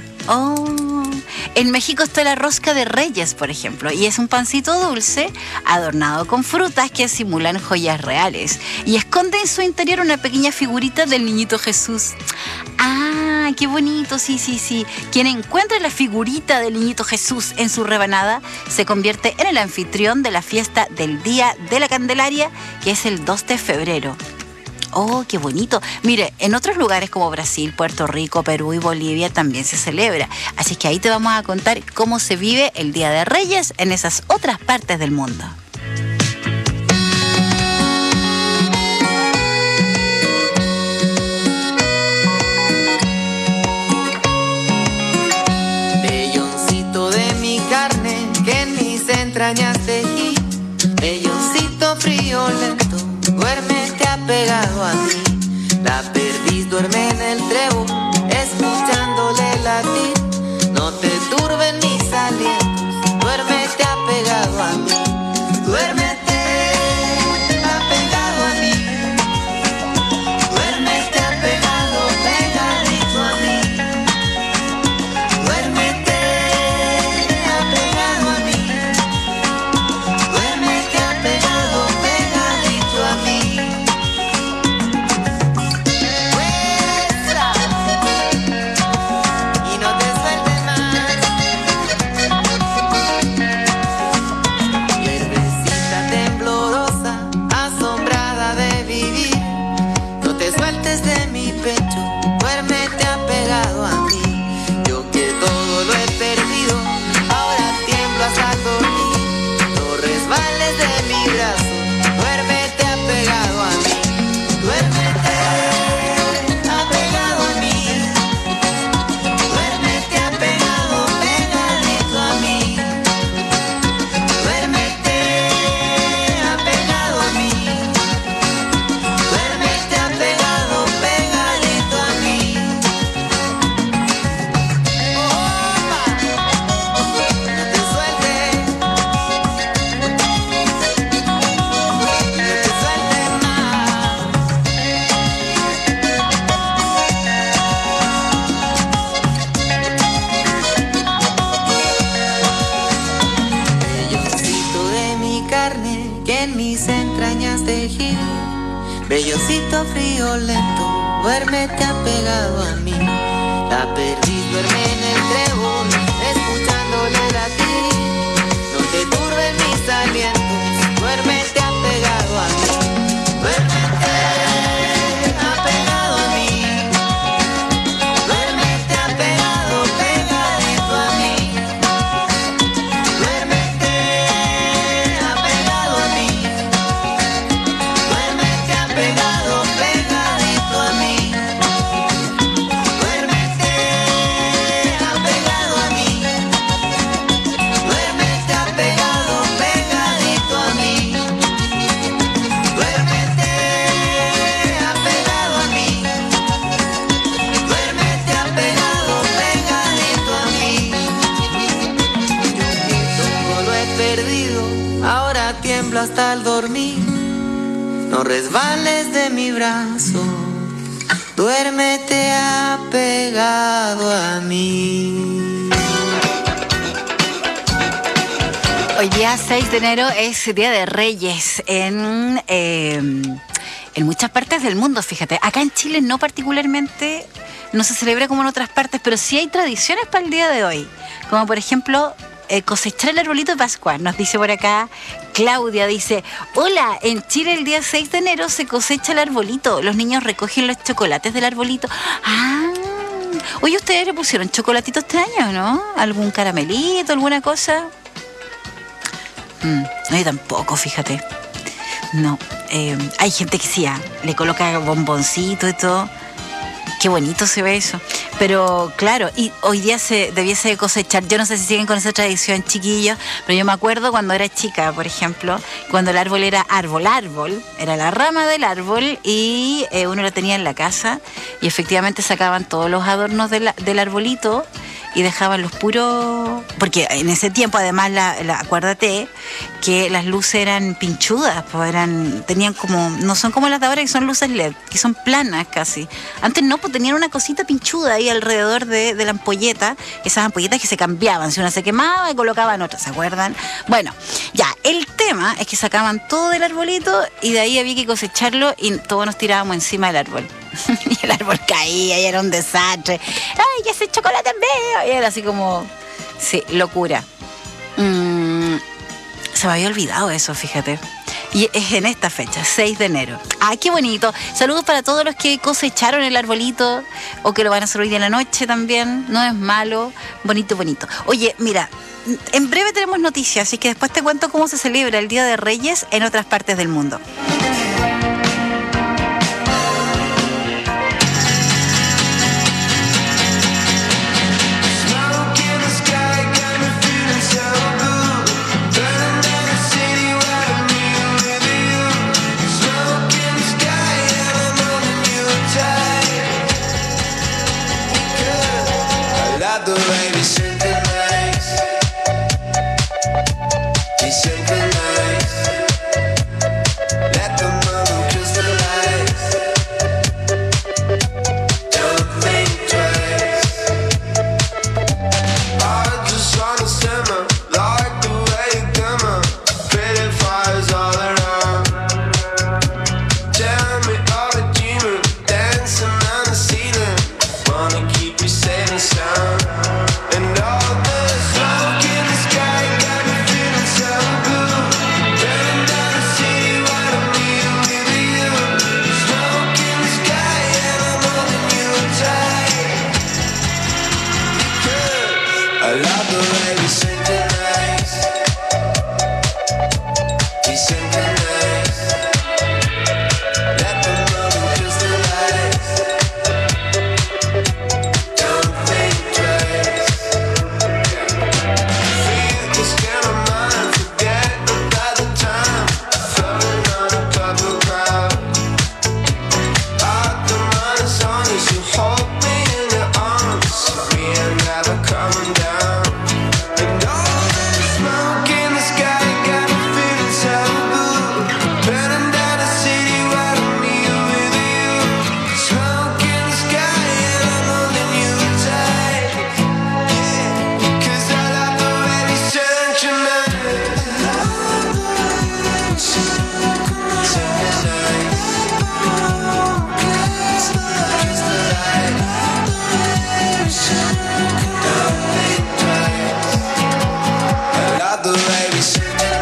En México está la rosca de Reyes, por ejemplo, y es un pancito dulce adornado con frutas que simulan joyas reales y esconde en su interior una pequeña figurita del niñito Jesús. ¡Qué bonito! Sí. Quien encuentre la figurita del niñito Jesús en su rebanada se convierte en el anfitrión de la fiesta del Día de la Candelaria, que es el 2 de febrero. ¡Qué bonito! Mire, en otros lugares como Brasil, Puerto Rico, Perú y Bolivia también se celebra. Así que ahí te vamos a contar cómo se vive el Día de Reyes en esas otras partes del mundo. Velloncito de mi carne que en mis entrañas tejí, velloncito frío lento, duérmete apegado a mí. La perdiz duerme en el trébol, escuchándole latir. No te turben mis alientos, duérmete apegado a mí. Duérmete apegado a mí. Duérmete apegado, pegadito a mí. Duérmete apegado a mí. Duérmete apegado, pegadito a mí. Y no te sueltes más. Hierbecita temblorosa, asombrada de vivir. No te sueltes de mi pecho, duérmete apegado a mí. Yo que todo lo he perdido, ahora tiemblo hasta dormir. No resbales de mi brazo, duérmete apegado a mí. Duérmete apegado a mí. Duérmete apegado, pegadito a mí. Duérmete apegado a mí. Duérmete apegado, pegadito a mí. No te sueltes. No te sueltes más. Velloncito de mi carne que en mis entrañas tejí, Bellocito frío lento, duérmete apegado a mí. La perdiz duerme en el trébol, escuchándole latir. No te turben mis alientos, duérmete apegado a mí. Duérmete apegado a mí. Duérmete apegado, pegadito a mí. Duérmete apegado a mí. Duérmete apegado, pegadito a mí. Duérmete apegado a mí. Duérmete apegado, pegadito a mí. Duérmete apegado a mí. Duérmete apegado, pegadito a mí. Todo lo he perdido, ahora tiemblo hasta el dormir. No resbales de mi brazo, duérmete apegado a mí. Hoy día 6 de enero es Día de Reyes en muchas partes del mundo, fíjate. Acá en Chile no particularmente, no se celebra como en otras partes, pero sí hay tradiciones para el día de hoy. Como por ejemplo, cosechar el arbolito de Pascua. Nos dice por acá Claudia, dice: hola, en Chile el día 6 de enero se cosecha el arbolito. Los niños recogen los chocolates del arbolito. Ah, oye, ¿ustedes le pusieron chocolatito este año, no? ¿Algún caramelito, alguna cosa? No, yo tampoco, fíjate. No, hay gente que sí, le coloca bomboncito y todo. Qué bonito se ve eso. Pero claro, y hoy día se debiese cosechar. Yo no sé si siguen con esa tradición, chiquillos, pero yo me acuerdo cuando era chica, por ejemplo, cuando el árbol era árbol, era la rama del árbol y uno la tenía en la casa y efectivamente sacaban todos los adornos del arbolito y dejaban los puros, porque en ese tiempo además acuérdate que las luces eran pinchudas, pues tenían como, no son como las de ahora que son luces LED, que son planas casi. Antes no, pues tenían una cosita pinchuda ahí alrededor de la ampolleta, esas ampolletas que se cambiaban, si una se quemaba y colocaban otra, ¿se acuerdan? Bueno, ya, el tema es que sacaban todo del arbolito y de ahí había que cosecharlo y todos nos tirábamos encima del árbol. Y el árbol caía y era un desastre. ¡Ay, ese chocolate es mío! Y era así como, sí, locura. Se me había olvidado eso, fíjate. Y es en esta fecha, 6 de enero. ¡Ay, qué bonito! Saludos para todos los que cosecharon el arbolito o que lo van a hacer hoy día en la noche también. No es malo. Bonito, bonito. Oye, mira, en breve tenemos noticias, así que después te cuento cómo se celebra el Día de Reyes en otras partes del mundo. The baby synchronize. Desynchronize. Let the moment crystallize. Don't think twice. I just wanna simmer, like the way you glimmer. Pretty fires all around. Tell me all the dreaming, dancing on the ceiling. Wanna keep you safe and sound. And all the smoke in the sky got me feeling so good. the way we shake the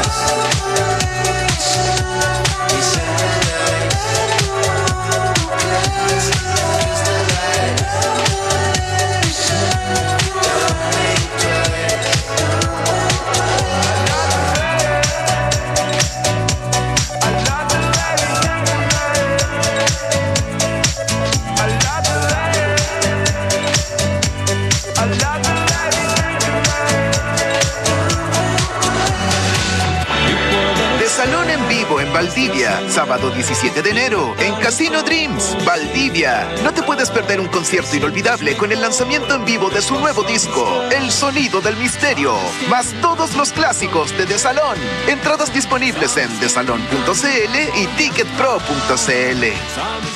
Salón en vivo en Valdivia, sábado 17 de enero, en Casino Dreams, Valdivia. No te puedes perder un concierto inolvidable con el lanzamiento en vivo de su nuevo disco, El Sonido del Misterio, más todos los clásicos de The Salón. Entradas disponibles en thesalon.cl y ticketpro.cl.